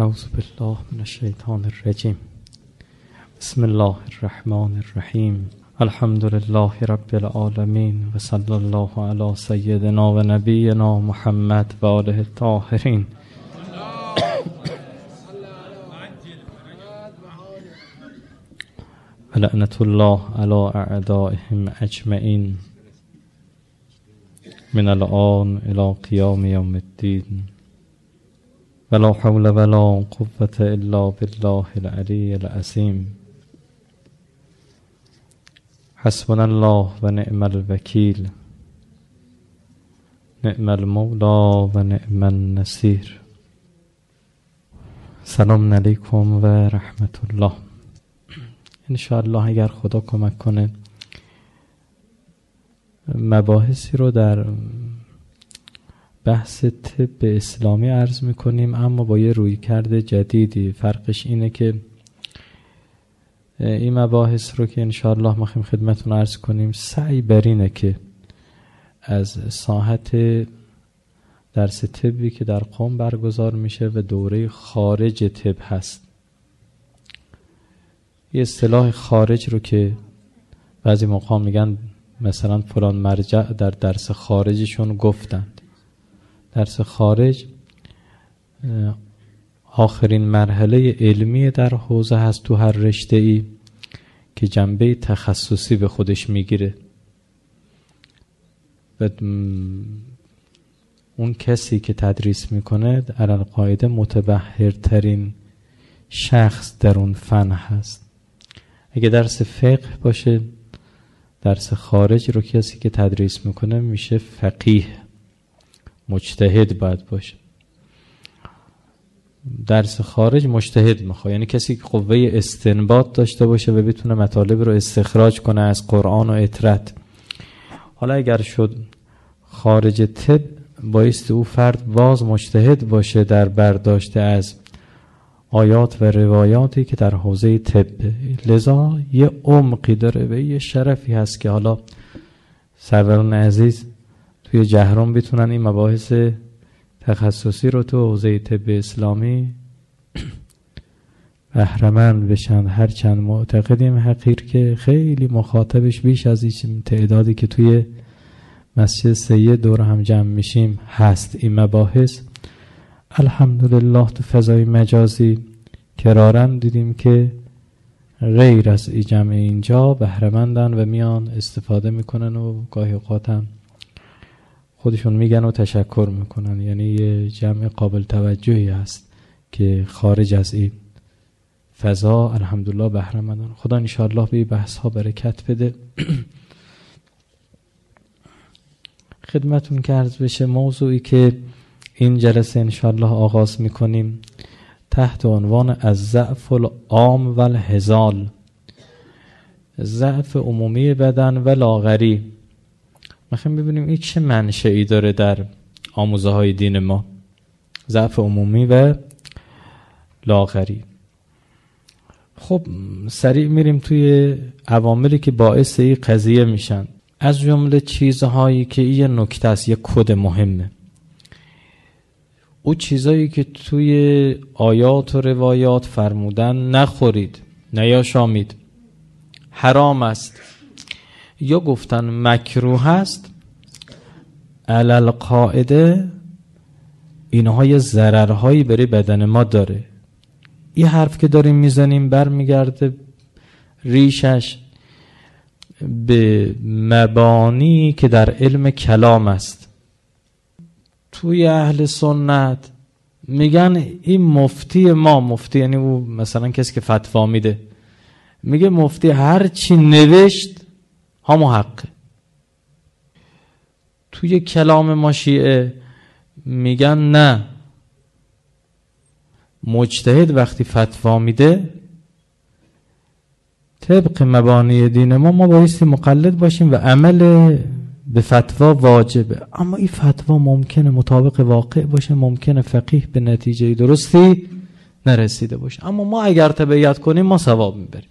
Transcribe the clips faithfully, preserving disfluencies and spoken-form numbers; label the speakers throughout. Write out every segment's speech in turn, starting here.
Speaker 1: اعوذ بالله من الشیطان الرجیم. بسم الله الرحمن الرحیم. الحمد لله رب العالمین و صلی الله علی سیدنا و نبینا محمد و آله الطاهرین. و لعنت الله علی اعدائهم اجمعین من الآن الی قیام یوم الدین. ولا حول ولا قوة الا بالله العلی العظیم. حسبنا الله و نعم الوکیل، نعم المولا و نعم النصیر. سلام علیکم و رحمت الله. انشاءالله اگر خدا کمک کنه مباحثی رو در بحث طب اسلامی عرض میکنیم، اما با یه رویکرد جدیدی. فرقش اینه که این مباحث رو که انشاءالله ما خیم خدمتون عرض کنیم، سعی بر اینه که از ساحت درس طبی که در قم برگزار میشه و دوره خارج طب هست، یه اصطلاح خارج رو که بعضی موقع میگن مثلا فلان مرجع در درس خارجشون گفتند. درس خارج آخرین مرحله علمی در حوزه هست تو هر رشته ای که جنبه تخصصی به خودش میگیره و اون کسی که تدریس میکنه علل قاعده متبحرترین شخص در اون فن هست. اگه درس فقه باشه، درس خارج رو کسی که تدریس میکنه میشه فقیه، مجتهد باید باشه. درس خارج مجتهد میخواد، یعنی کسی که قوه استنباط داشته باشه و بتونه مطالب رو استخراج کنه از قرآن و اطرت. حالا اگر شد خارج طب، بایست او فرد باز مجتهد باشه در برداشت از آیات و روایاتی که در حوزه طب، لذا یه عمقی داره و یه شرفی هست که حالا سروران عزیز توی جهرم بتونن این مباحث تخصصی رو تو حوزه طب اسلامی بهره‌مند بشن. هرچند معتقدیم حقیر که خیلی مخاطبش بیش از این تعدادی که توی مسجد سید دور هم جمع میشیم هست. این مباحث الحمدلله تو فضای مجازی کرارن دیدیم که غیر از این جمع اینجا بهره‌مندن و میان استفاده میکنن و گاهی اوقات هم خودشون میگن و تشکر میکنن. یعنی یه جمع قابل توجهی هست که خارج از این فضا الحمدلله بهره‌مندن. خدا انشاءالله به این بحث ها برکت بده. خدمتون که عرض بشه، موضوعی که این جلسه انشاءالله آغاز میکنیم تحت عنوان از ضعف العام و الهزال، ضعف عمومی بدن و لاغری. میخوایم ببینیم این چه منشئی داره در آموزه های دین ما، ضعف عمومی و لاغری. خب سریع میریم توی عواملی که باعث این قضیه میشن. از جمله چیزهایی که این نکته است، یک کد مهمه، او چیزایی که توی آیات و روایات فرمودن نخورید، نیاشامید، حرام است، یا گفتن مکروه است، علل قاعده اینها یه ضررهایی برای بدن ما داره. این حرف که داریم میزنیم برمیگرده ریشش به مبانی که در علم کلام است. توی اهل سنت میگن این مفتی ما، مفتی یعنی او مثلا کسی که فتوا میده، میگه مفتی هر چی نوشت همو حقه. توی کلام ما شیعه میگن نه، مجتهد وقتی فتوا میده طبق مبانی دین ما ما بایستی مقلد باشیم و عمل به فتوا واجبه. اما این فتوا ممکنه مطابق واقع باشه، ممکنه فقیه به نتیجه درستی نرسیده باشه، اما ما اگر تبعیت کنیم ما ثواب میبریم.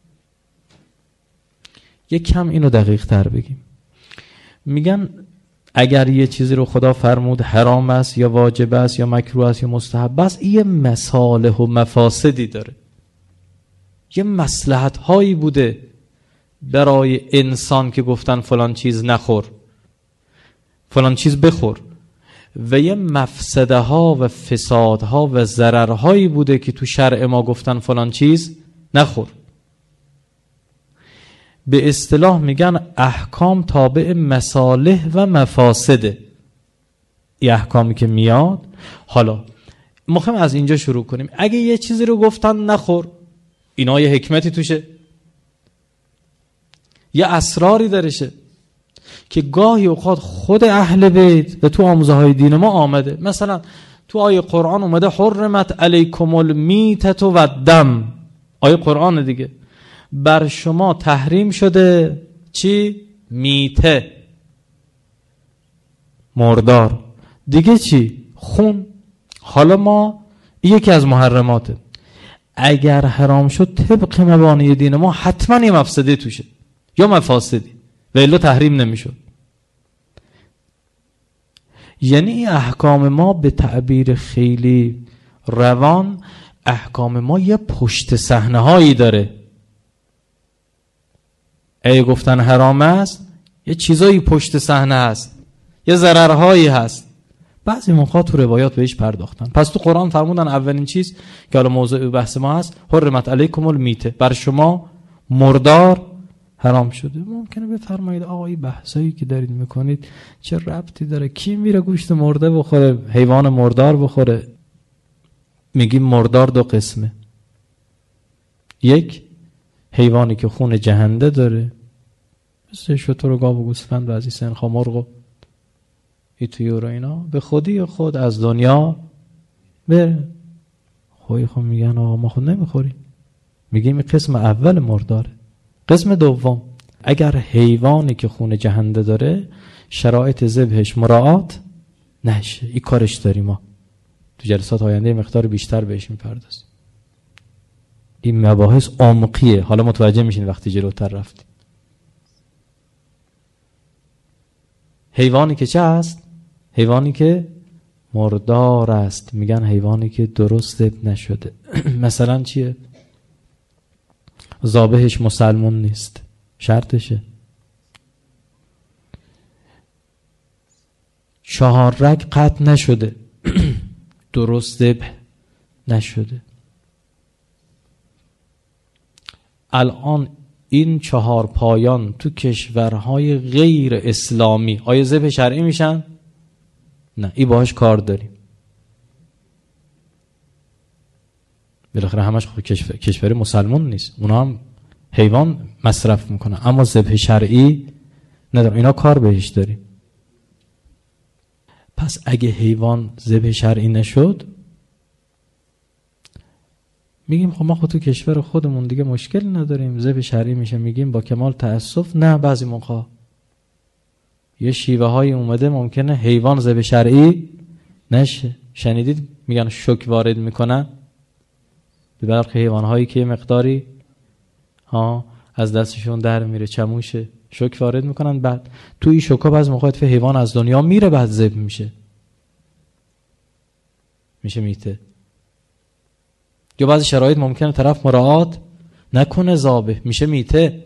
Speaker 1: یک کم اینو دقیق تر بگیم. میگن اگر یه چیزی رو خدا فرمود حرام است یا واجب است یا مکروه است یا مستحب است، یه مصالح و مفاسدی داره، یه مصلحت هایی بوده برای انسان که گفتن فلان چیز نخور، فلان چیز بخور، و یه مفسده ها و فساد ها و ضرر هایی بوده که تو شرع ما گفتن فلان چیز نخور. به اصطلاح میگن احکام تابع مصالح و مفاسده. این احکامی که میاد، حالا مهم از اینجا شروع کنیم. اگه یه چیزی رو گفتن نخور، اینا یه حکمتی توشه، یه اسراری درشه که گاهی اوقات خود اهل بیت و تو آموزه های دین ما آمده. مثلا تو آیه قرآن اومده حرمت علیکم المیتة و الدم، آیه قرآن دیگه، بر شما تحریم شده چی؟ میته، مردار. دیگه چی؟ خون. حالا ما یکی از محرماته، اگر حرام شد طبق مبانی دین ما حتما یه مفسده توشه یا مفاسدی، و الا تحریم نمیشد. یعنی احکام ما به تعبیر خیلی روان، احکام ما یه پشت صحنه هایی داره. ای گفتن حرام است، یه چیزایی پشت صحنه هست، یه ضررهایی هست. بعضی موقع تو روایات بهش پرداختن. پس تو قرآن فرمودن اولین چیز که حالا موضوع بحث ما هست، حرمت علیکم المیته، بر شما مردار حرام شده. ممکنه بفرمایید آقا این بحثایی که دارید میکنید چه ربطی داره؟ کی میره گوشت مرده بخوره، حیوان مردار بخوره؟ میگیم مردار دو قسمه، یک حیوانی که خون جهنده داره، مثل شتر و گاو و گوسفند و از این سنخا مرغ و ای طیور و اینا، به خودی خود از دنیا بره. خوی خود میگن آقا ما خود نمیخوریم، میگیم این قسم اول مرداره. قسم دوم، اگر حیوانی که خون جهنده داره شرایط ذبحش مراعات نشه، این کارش داریم ما تو جلسات آینده مقدار بیشتر بهش میپردازیم. این مباحث عمقیه، حالا متوجه میشین وقتی جلوتر رفتیم. حیوانی که چه است؟ حیوانی که مردار است، میگن حیوانی که درست ذبح نشده. مثلا چیه؟ ذابحش مسلمون نیست، شرطشه. چهار رگ قطع نشده، درست ذبح نشده. الان این چهار پایان تو کشورهای غیر اسلامی آیا ذبح شرعی میشن؟ نه، این باهاش کار داریم. بالاخره همش کشور کشور مسلمان نیست، اونا هم حیوان مصرف میکنن، اما ذبح شرعی ندارن، اینا کار بهش داریم. پس اگه حیوان ذبح شرعی نشد، میگیم خب ما خود تو کشور خودمون دیگه مشکل نداریم، ذبح شرعی میشه، میگیم با کمال تأسف. نه، بعضی موقع یه شیوه های اومده ممکنه حیوان ذبح شرعی نشه. شنیدید میگن شوک وارد میکنن به برخی حیوان هایی که مقداری ها از دستشون در میره، چموشه، شوک وارد میکنن، بعد تو این شوکا بعضی موقع به حیوان از دنیا میره، بعد ذبح میشه، میشه میته. یا بعضی شرایط ممکنه طرف مراعات نکنه، ذابح میشه میته.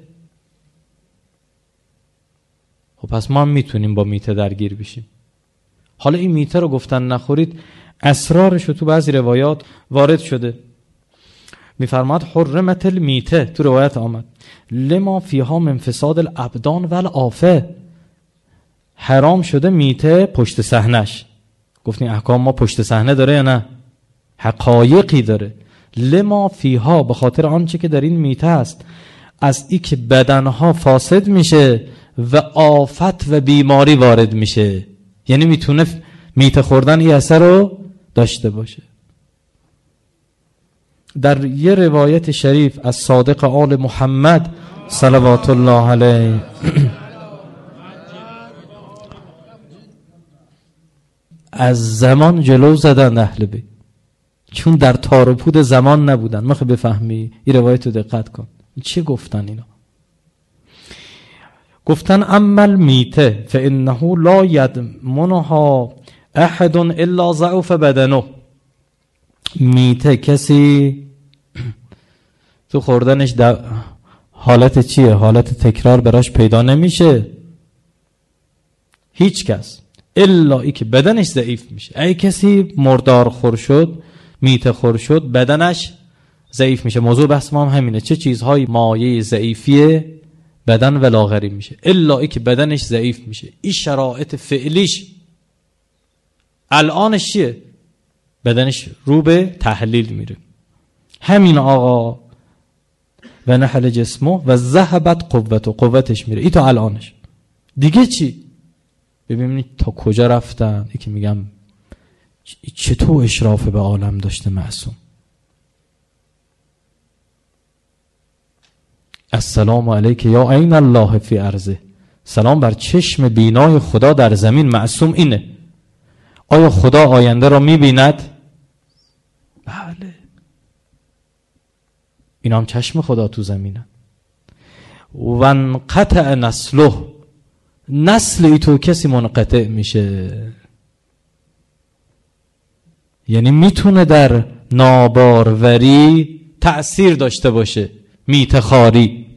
Speaker 1: خب پس ما هم میتونیم با میته درگیر بشیم. حالا این میته رو گفتن نخورید، اسرارش رو تو بعضی روایات وارد شده. میفرماد حرمت المیته، تو روایت آمد لما فیها من فساد الابدان والعافه، حرام شده میته پشت صحنش. گفتیم احکام ما پشت صحنه داره یا نه؟ حقایقی داره. لما فیها، به خاطر آنچه که در این میته است، از ای که بدنها فاسد میشه و آفت و بیماری وارد میشه. یعنی میتونه میته خوردن این اثر رو داشته باشه. در یه روایت شریف از صادق آل محمد صلوات الله علیه از زمان جلو زدن اهل بیت، چون در تار و پود زمان نبودن. ما خب بفهمی این روایت رو دقت کن چه گفتن اینا. گفتن عمل میته فانه لا یدمنها احد الا ضعف بدنه. میته کسی تو خوردنش حالت چیه؟ حالت تکرار براش پیدا نمیشه. هیچ کس الا ای که بدنش ضعیف میشه. ای کسی مردار خور شد، میته خور شد، بدنش ضعیف میشه. موضوع بحث ما هم همینه، چه چیزهای مایه ضعیفی بدن و لاغری میشه. الا ای که بدنش ضعیف میشه. این شرایط فعلیش الانش چیه؟ بدنش رو به تحلیل میره. همین آقا و نحل جسمه و ذهبت قوته، قوتش میره. ای تا الانش. دیگه چی؟ ببینید تا کجا رفتن. ای که میگم چطور اشراف به عالم داشته معصوم. السلام علیک یا عین الله فی ارضه. سلام بر چشم بینای خدا در زمین. معصوم اینه. آیا خدا آینده را میبیند؟ بله. این هم چشم خدا تو زمینه. و انقطع نسله، نسل ای تو کسی منقطع میشه. یعنی میتونه در ناباروری تأثیر داشته باشه. میتخاری،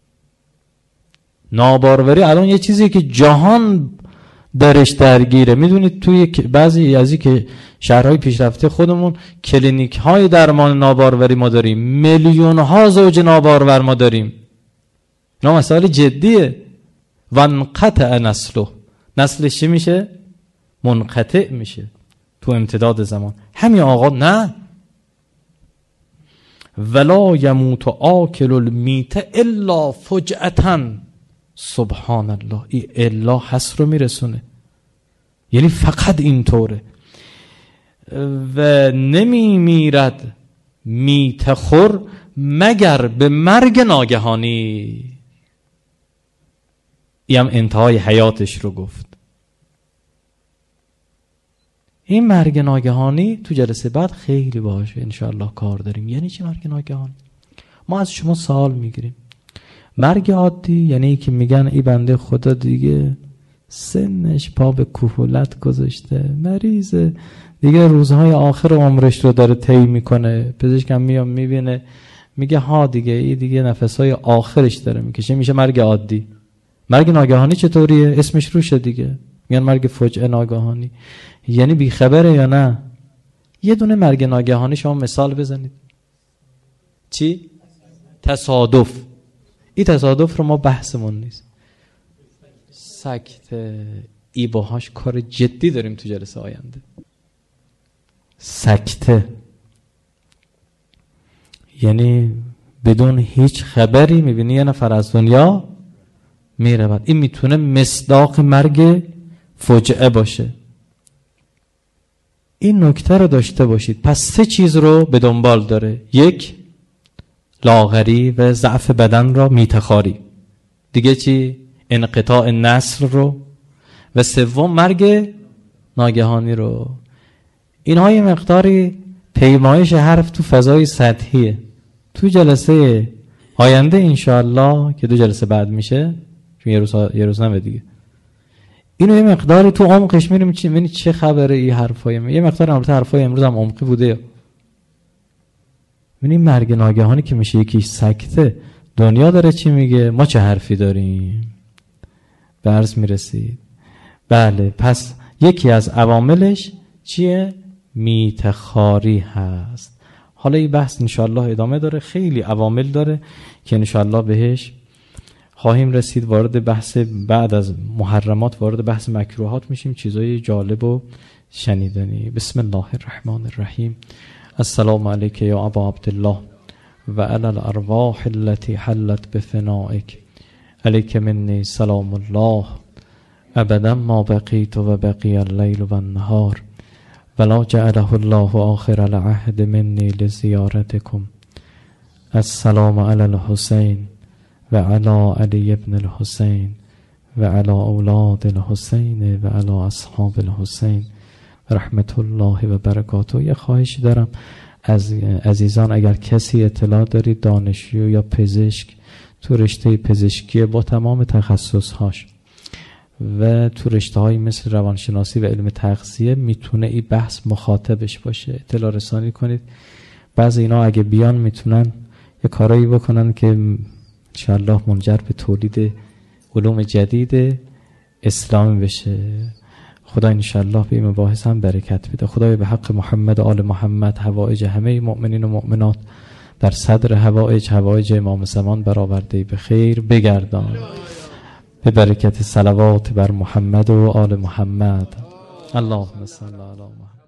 Speaker 1: ناباروری الان یه چیزی که جهان درش درگیره. میدونید توی بعضی از این که شهرهای پیشرفته خودمون کلینیک های درمان ناباروری ما داریم، میلیون ها زوج نابارور ما داریم. اینا مسائل جدیه. و انقطع نسله، نسلش چی میشه؟ منقطع میشه تو امتداد زمان. همین آقا نه، ولا یموت آکل المیت الا فجأة. سبحان الله. این الا حس رو میرسونه، یعنی فقط اینطوره. و نمی میرد میتخور مگر به مرگ ناگهانی. این هم انتهای حیاتش رو گفت. این مرگ ناگهانی تو جلسه بعد خیلی باشه انشاءالله کار داریم. یعنی چی مرگ ناگهانی؟ ما از شما سوال میگیریم. مرگ عادی یعنی ای که میگن ای بنده خدا دیگه سنش پا به کهولت گذاشته، مریضه دیگه، روزهای آخر عمرش رو داره طی میکنه، پزشکم میاد میبینه میگه ها دیگه ای دیگه نفسهای آخرش داره میکشه، میشه مرگ عادی. مرگ ناگهانی چطوریه؟ اسمش روشه دیگه، میگن مرگ فجعه ناگهانی. یعنی بیخبره یا نه؟ یه دونه مرگ ناگهانی شما مثال بزنید. چی؟ تصادف. این تصادف رو ما بحثمون نیست. سکته. ای باهاش کار جدی داریم تو جلسه آینده. سکته یعنی بدون هیچ خبری میبینی یه نفر از دنیا میره بعد. این میتونه مصداق مرگ فجعه باشه. این نکته رو داشته باشید. پس سه چیز رو به دنبال داره. یک، لاغری و ضعف بدن را میتخاری. دیگه چی؟ انقطاع نسل رو. و سوم مرگ ناگهانی رو. اینها یه مقداری پیمایش حرف تو فضای سطحیه. تو جلسه آینده انشاءالله که دو جلسه بعد میشه، چون یه روز یه روز نمه دیگه، اینو یه مقداری تو عمقش میریم چی ببینید چه خبره این حرفای. یه مقدار البته حرفای امروز هم عمقی بوده. ببینید مرگ ناگهانی که میشه یکیش سکته، دنیا داره چی میگه، ما چه حرفی داریم. به عرض میرسید. بله، پس یکی از عواملش چیه؟ میتخاری هست. حالا این بحث انشاءالله ادامه داره، خیلی عوامل داره که انشاءالله بهش خواهیم رسید. وارد بحث بعد از محرمات وارد بحث مکروهات میشیم، چیزای جالب و شنیدنی. بسم الله الرحمن الرحیم. السلام علیک یا ابا عبدالله و علی الارواح التي حلت بفنائک، علیک منی سلام الله ابدا ما بقیت و بقی اللیل و النهار ولا جعله الله آخر العهد منی لزیارتکم. السلام علی الحسین و علی علی ابن الحسین و علی اولاد الحسین و علی اصحاب الحسین رحمت الله و برکاته. یه خواهش دارم از عزیزان، اگر کسی اطلاع دارید، دانشجو یا پزشک تو رشته پزشکی با تمام تخصصهاش و تو رشته هایی مثل روانشناسی و علم تغذیه میتونه این بحث مخاطبش باشه. اطلاع رسانی کنید. بعضی اینا اگه بیان میتونن یه کارایی بکنن که انشاءالله منجر به تولید علوم جدید اسلامی بشه. خدا انشاءالله به این مباحث هم برکت بده. خدای به حق محمد و آل محمد حوائج همه مؤمنین و مؤمنات در صدر حوائج حوائج امام زمان برآورده به خیر بگردان. به برکت صلوات بر محمد و آل محمد. اللهم صل علی محمد.